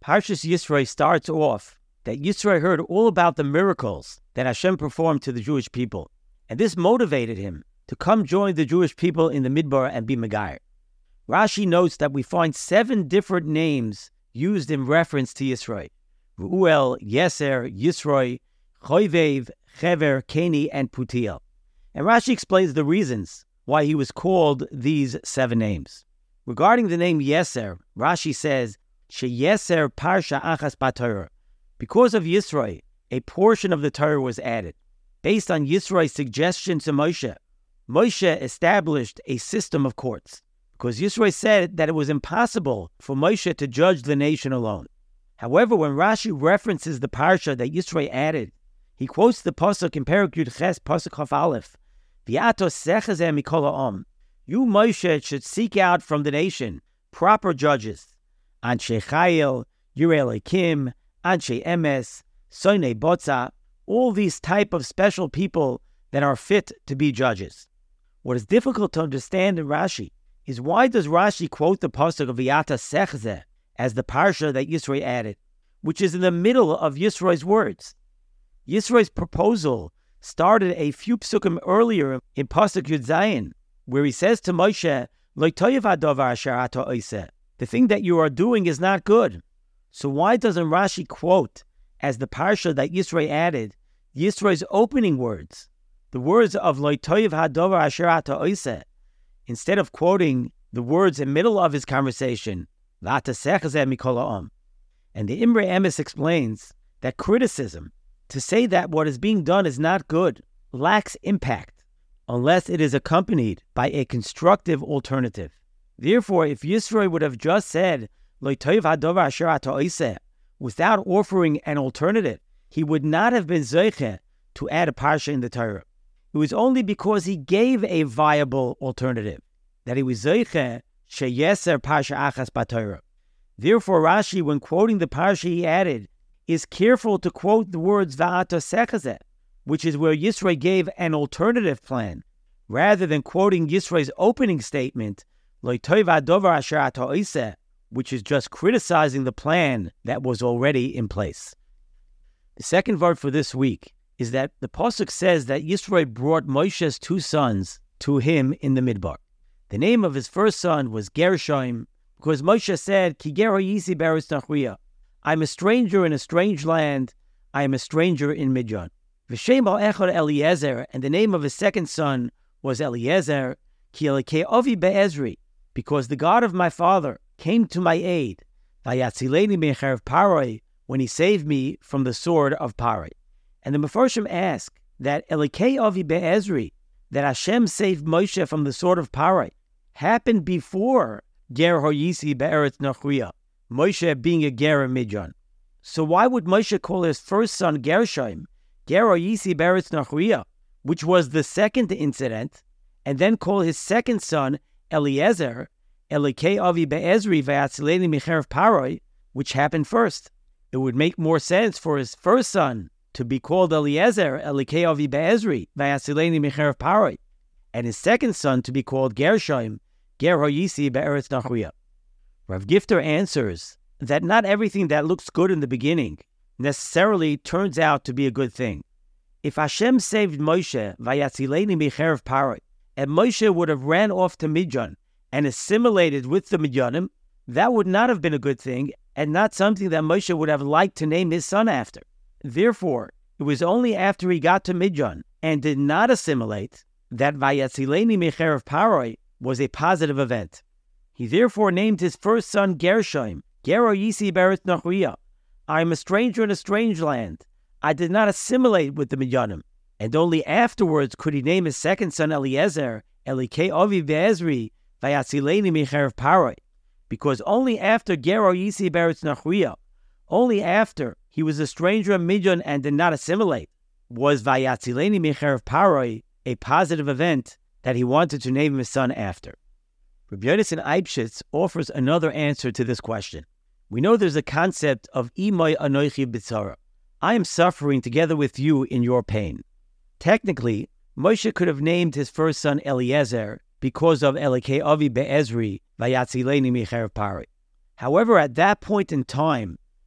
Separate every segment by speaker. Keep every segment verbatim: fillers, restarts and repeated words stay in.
Speaker 1: Parshas Yisro starts off that Yisro heard all about the miracles that Hashem performed to the Jewish people, and this motivated him to come join the Jewish people in the Midbar and be Megayer. Rashi notes that we find seven different names used in reference to Yisro: Ruel, Yeser, Yisro, Choivev, Chever, Keni, and Putiel. And Rashi explains the reasons why he was called these seven names. Regarding the name Yeser, Rashi says, She Yeser Parsha Achas Batorah. Because of Yisro, a portion of the Torah was added. Based on Yisro's suggestion to Moshe, Moshe established a system of courts, because Yisro said that it was impossible for Moshe to judge the nation alone. However, when Rashi references the parsha that Yisro added, he quotes the pasuk in Perek Yud Ches, pasuk Chaf Aleph, V'ato sechazeh mikol ha'am. You, Moshe, should seek out from the nation proper judges, Anshe Chayil, Yirei Elokim, Anshe Emes, Soinei Botza, all these type of special people that are fit to be judges. What is difficult to understand in Rashi is why does Rashi quote the pasuk of V'ata Sechzeh as the parsha that Yisro added, which is in the middle of Yisro's words. Yisro's proposal started a few psukim earlier in pasuk Yud Zayin, where he says to Moshe, Lo toyev hadavar asher ata oseh. The thing that you are doing is not good. So why doesn't Rashi quote as the parsha that Yisro added Yisro's opening words, the words of Lo toyev hadavar asher ata oseh, instead of quoting the words in the middle of his conversation, V'ata sechazeh mikol ha'am? And the Imre Emes explains that criticism, to say that what is being done is not good, lacks impact unless it is accompanied by a constructive alternative. Therefore, if Yisro would have just said, Lo toyev hadavar asher ata oseh, without offering an alternative, he would not have been zoiche to add a parsha in the Torah. It was only because he gave a viable alternative that he was zoiche sheyeser parsha achas baTorah. Therefore, Rashi, when quoting the parsha he added, is careful to quote the words V'ata Sechazeh, which is where Yisro gave an alternative plan, rather than quoting Yisro's opening statement, Lo toyev hadavar asher ata oseh, which is just criticizing the plan that was already in place. The second word for this week is that the pasuk says that Yisro brought Moshe's two sons to him in the Midbar. The name of his first son was Gershom, because Moshe said, Ki ger hayisi be'eretz nachriya. I am a stranger in a strange land. I am a stranger in Midyan. V'shem ha'echad Eliezer, and the name of his second son was Eliezer, Ki Elokei avi be'ezri, because the God of my father came to my aid, Vayatzileni mecherev Paroi, when he saved me from the sword of Paroi. And the Mefarshim ask that Elokei avi be'ezri, that Hashem saved Moshe from the sword of Paroi, happened before Ger hayisi be'eretz nachriya, Moshe being a ger in Midyan. So why would Moshe call his first son Gershom, ger hayisi be'eretz nachriya, which was the second incident, and then call his second son Eliezer, Elokei avi be'ezri v'yatzileni micherev Paroi, which happened first? It would make more sense for his first son to be called Eliezer, Elokei avi be'ezri v'yatzileni micherev Paroi, and his second son to be called Gershom, ger hayisi be'eretz nachriya. Rav Gifter answers that not everything that looks good in the beginning necessarily turns out to be a good thing. If Hashem saved Moshe, Vayatzileni micherev Paroi, and Moshe would have ran off to Midyan and assimilated with the Midyanim, that would not have been a good thing and not something that Moshe would have liked to name his son after. Therefore, it was only after he got to Midyan and did not assimilate that Vayatzileni micherev Paroi was a positive event. He therefore named his first son Gershom, ger hayisi be'eretz nachriya. I am a stranger in a strange land. I did not assimilate with the Midyanim. And only afterwards could he name his second son Eliezer, Elokei avi be'ezri vayatzileni micherev Paroi, because only after ger hayisi be'eretz nachriya, only after he was a stranger in Midyan and did not assimilate, was vayatzileni micherev Paroi a positive event that he wanted to name his son after. Rabbi Yonasan Eibshitz offers another answer to this question. We know there's a concept of imay anochi b'tzara. I am suffering together with you in your pain. Technically, Moshe could have named his first son Eliezer because of Elokei avi be'ezri vayatzileni micherev Paroi. However, at that point in time,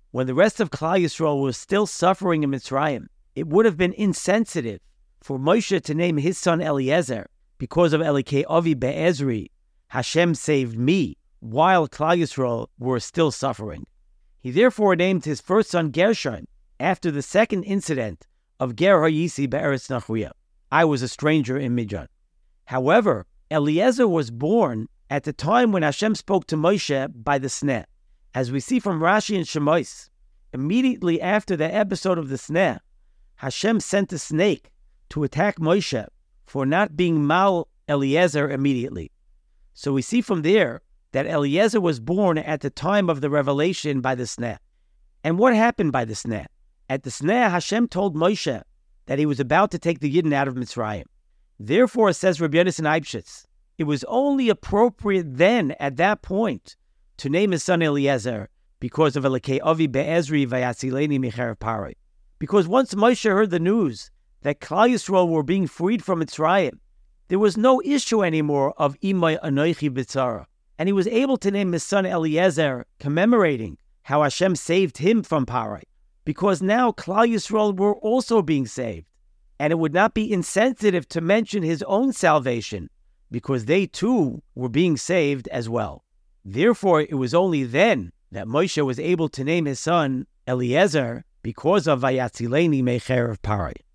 Speaker 1: when the rest of Klal Yisrael was still suffering in Mitzrayim, it would have been insensitive for Moshe to name his son Eliezer because of Elikei Avi Be'ezri, Hashem saved me, while Klal Yisrael were still suffering. He therefore named his first son Gershon after the second incident of Ger HaYisi Be'eretz Nachuya. I was a stranger in Midian. However, Eliezer was born at the time when Hashem spoke to Moshe by the sneh. As we see from Rashi and Shemais, immediately after the episode of the sneh, Hashem sent a snake to attack Moshe for not being Mal Eliezer immediately. So we see from there that Eliezer was born at the time of the revelation by the sneh. And what happened by the sneh? At the sneh, Hashem told Moshe that he was about to take the Yidden out of Mitzrayim. Therefore, says Rabbi Yonasan Eibshitz, it was only appropriate then, at that point, to name his son Eliezer because of Elikei Avi Be'ezri Vayatzileni Micherev Paroi. Because once Moshe heard the news that Klal Yisrael were being freed from Mitzrayim, there was no issue anymore of Imay Anoichi B'tzara, and he was able to name his son Eliezer, commemorating how Hashem saved him from Parai, because now Klal Yisrael were also being saved, and it would not be insensitive to mention his own salvation, because they too were being saved as well. Therefore, it was only then that Moshe was able to name his son Eliezer because of Vayatzileni Mecherev Parai.